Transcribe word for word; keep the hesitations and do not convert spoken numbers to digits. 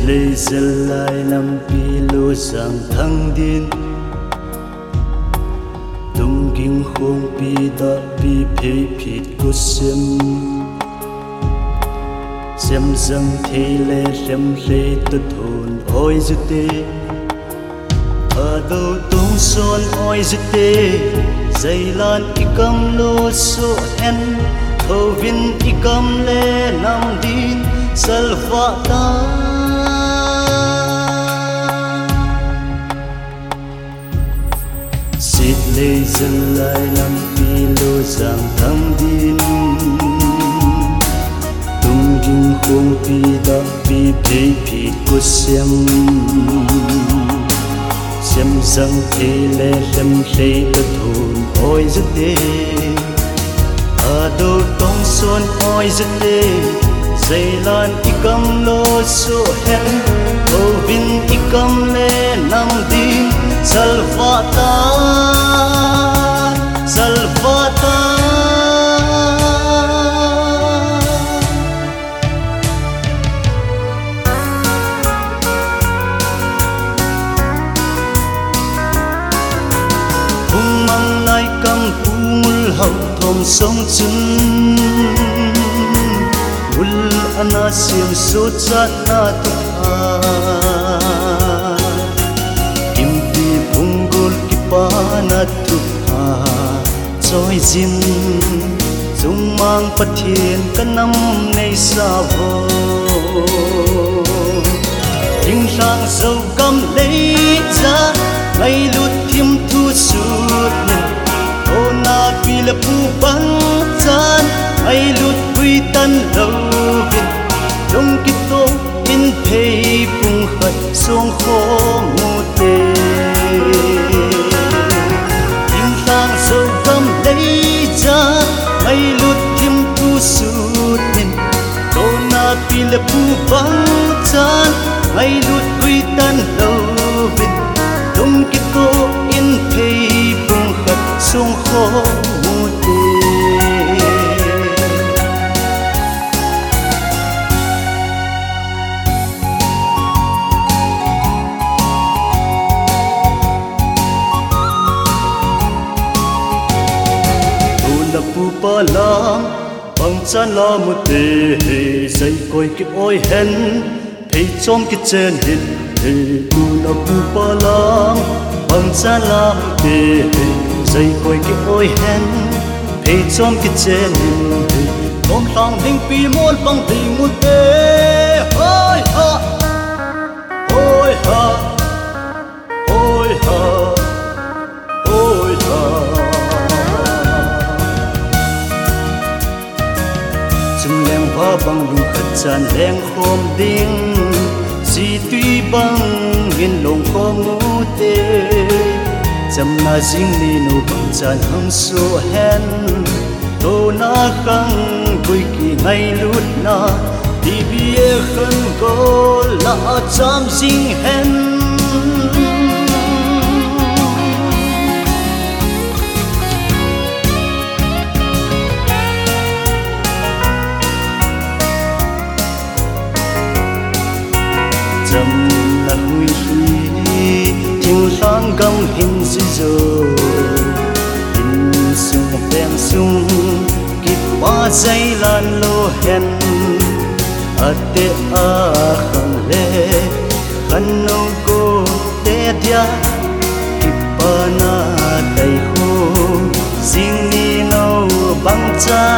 lê dân lại nằm pi lô sang thăng điên tung kinh khung pi đã pi phê phít của xem xem rằng thế lê xem lê tất hồn ôi dư tê ở đâu tung son ôi dư tê dây lan y cầm lô số hen thâu vinh y cầm lê nằm điên salva ta xịt lê dân lại nằm pi lô giang thăng điên tung kinh khung pi đã pi phê phít của xem xem rằng thế lê xem lê tất hồn ôi dứt đê ở đâu tông son ôi dứt đê dây lan y cầm lô số hen ô vinh y cầm lê nằm điên salva ta salva ta hung mang lai cầm pul hậu thom sông chân ul ana siam so chat na tu ha kimpi punggol kipana tu ha choi jin chung mang pathian kanam nei sa vo ding sang sâu cam lấy ra ngày lút thiêm thu suốt ô na pi la pu bang chan ngày lút quy tan lâu viên đông kít tô in thầy bung khật xuống khó ngô tê in sang sâu cam lấy ra ngày lút thiêm thu suốt ô na pi la pu bang chan ngày lút quy tan lâu viên đông kít tô in thầy bung khật xuống khó ngô tê pu pa la bang chan la mu te dây coi cái ôi hen thấy trong cái chân hit tu la pu pa la bang chan la mu te dây coi cái ôi hen thấy trong cái chân hit con thang hình pi muôn bang tình mu te ôi ha ôi ha ôi ha ôi ha chung leng hoa bang lung khát chan leng khom ding si tuy bang hin long khom ngu te cham na jing ni no bang chan hang so hen to na khang kui ki ngai lut na ti bie khan ko la cham jing hen dầm là huy huy chiều sáng gam hình dữ dội hình sung đen sung kịp qua dây lan lô hen ở tê a khang lê khăn nâu cô tê dia kịp pa na đầy khô riêng ni nâu băng cha